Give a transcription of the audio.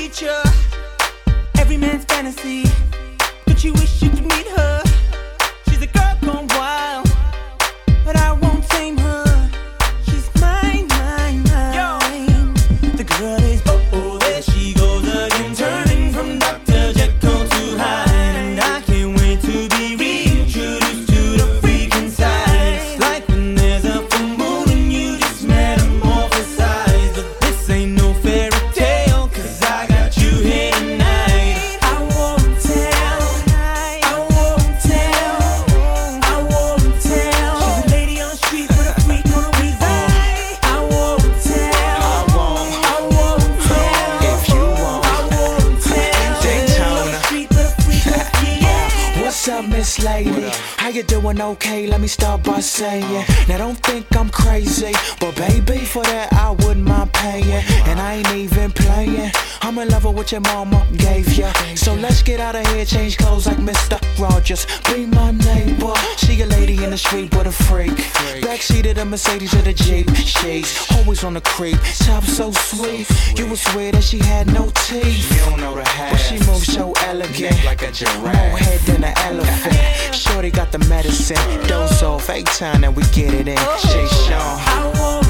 creature, every man's fantasy. But you wish you could meet her. She's a girl gone wild, but I won't tame her. She's mine, mine, mine. The girl is oh, there she goes again, turning from Dr. Jekyll to Hyde. And I can't wait to be reintroduced to the freak inside. It's like when there's a full moon and you just metamorphosize. But this ain't no fairy tale, 'cause I got you here tonight. I won't tell, I won't tell, I won't tell. She's a lady on the street with a freak on the weekend. I won't tell, I won't tell. If you want, I won't tell. Daytona. Street with a freak on the weekend. What's up, Miss Lady? How you doing? Okay, let me start by saying, now don't think I'm crazy, but baby, for that I wouldn't mind paying. And I ain't even playing. I'm in love with what your mama gave ya. So let's get out of here, change clothes like Mr. Rogers. Be my neighbor. She a lady in the street with a freak. Backseat of the Mercedes or the Jeep. She's always on the creep. Top so sweet. You would swear that she had no teeth. You don't know the half. But she moves so elegant. Neck like a More giraffe. head than an elephant. Shorty got the medicine. Dose off 8 times and we get it in. She's Sean. I won't